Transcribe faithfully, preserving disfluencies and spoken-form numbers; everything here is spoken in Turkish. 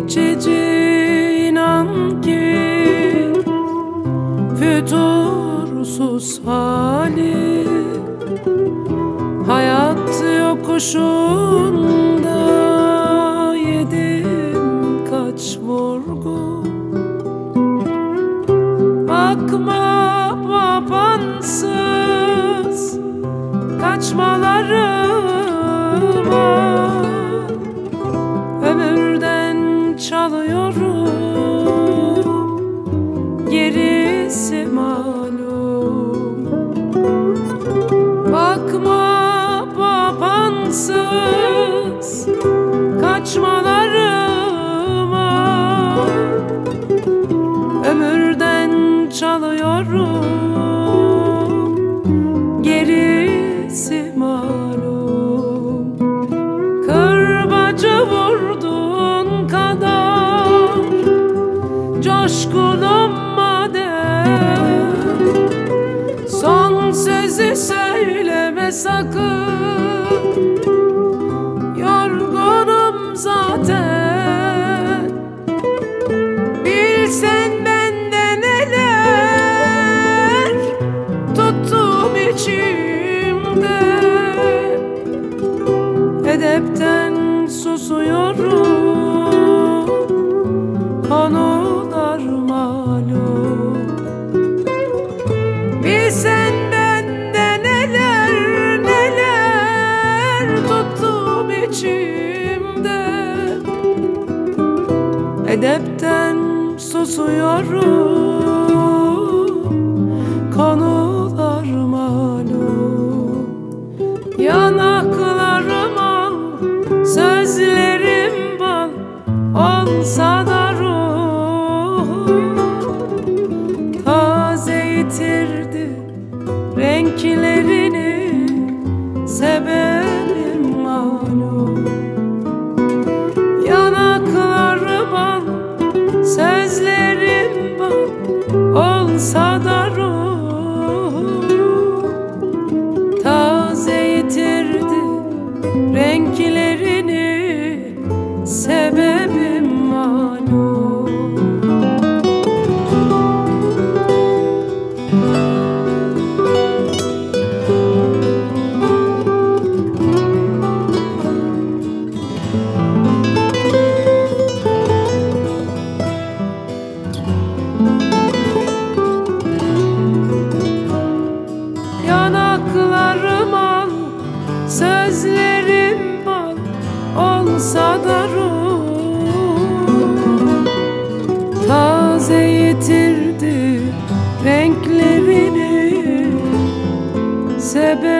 geçici, inan ki fütursuz hali. Hayat yokuşunda yedim kaç vurgu. Bakma babansız kaçmalarıma, ömürden çalıyorum, gerisi malum. Bakma babansız kaçmalarıma, ömürden çalıyorum, gerisi malum. Kırbacı vurduğun kadar coşkunum madem, son sözü söyleme sakın. Yorgunum zaten, bilsen bende neler tuttum içimde. Edepten susuyorum, konular malum. Bilsen bende neler neler tuttum içimde. Edepten susuyorum, konular malum. Yanaklarım al, sözlerim bal olsa da ruhum taze yitirdi renklerini, sebebim malum. Yanaklarım al, sözlerim bal olsa da ruhum taze yitirdi renklerini, sebebim malum. Yanaklarım al, sözlerim bal olsa da ruhum taze yitirdi renklerini, sebep